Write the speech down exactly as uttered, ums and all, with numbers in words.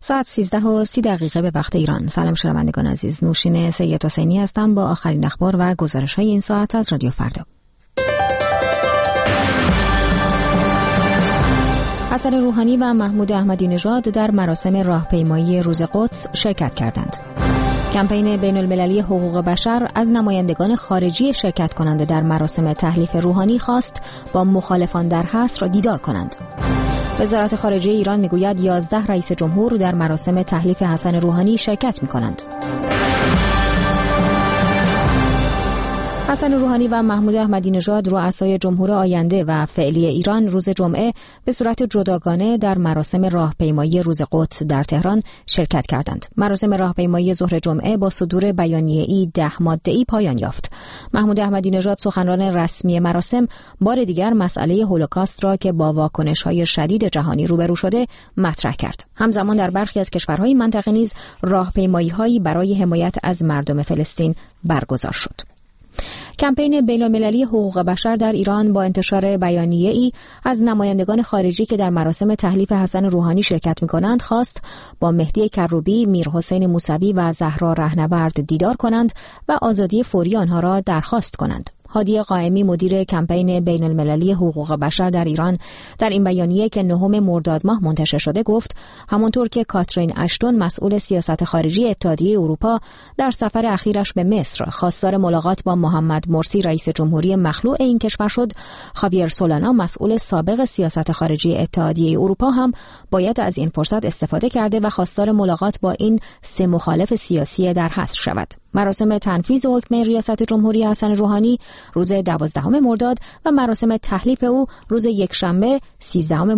ساعت سیزده و سی دقیقه به وقت ایران. سلام شنوندگان عزیز، نوشین سید حسینی هستم با آخرین اخبار و گزارش‌های این ساعت از رادیو فردا. حسن روحانی و محمود احمدی نژاد در مراسم راهپیمایی روز قدس شرکت کردند. کمپین بین المللی حقوق بشر از نمایندگان خارجی شرکت کننده در مراسم تحلیف روحانی خواست با مخالفان در حصر دیدار کنند. وزارت خارجه ایران میگوید یازده رئیس جمهور در مراسم تحلیف حسن روحانی شرکت میکنند. حسن روحانی و محمود احمدی نژاد رؤسای جمهور آینده و فعلی ایران روز جمعه به صورت جداگانه در مراسم راهپیمایی روز قدس در تهران شرکت کردند. مراسم راهپیمایی ظهر جمعه با صدور بیانیه‌ای ده ماده‌ای پایان یافت. محمود احمدی نژاد سخنران رسمی مراسم بار دیگر مسئله هولوکاست را که با واکنش‌های شدید جهانی روبرو شده مطرح کرد. همزمان در برخی از کشورهای منطقه نیز راهپیمایی‌هایی برای حمایت از مردم فلسطین برگزار شد. کمپین بین‌المللی حقوق بشر در ایران با انتشار بیانیه‌ای از نمایندگان خارجی که در مراسم تحلیف حسن روحانی شرکت می‌کنند خواست با مهدی کروبی، میرحسین موسوی و زهرا رهنورد دیدار کنند و آزادی فوری آنها را درخواست کنند. هادی قائمی مدیر کمپین بین المللی حقوق بشر در ایران در این بیانیه که نهم مرداد ماه منتشر شده گفت همانطور که کاترین اشتون مسئول سیاست خارجی اتحادیه اروپا در سفر اخیرش به مصر خواستار ملاقات با محمد مرسی رئیس جمهوری مخلوع این کشور شد، خاویر سولانا مسئول سابق سیاست خارجی اتحادیه اروپا هم باید از این فرصت استفاده کرده و خواستار ملاقات با این سه مخالف سیاسی در حصر شود. مراسم تنفیذ حکم ریاست جمهوری حسن روحانی روز دوازدهم مرداد و مراسم تحلیف او روز یکشنبه سیزدهم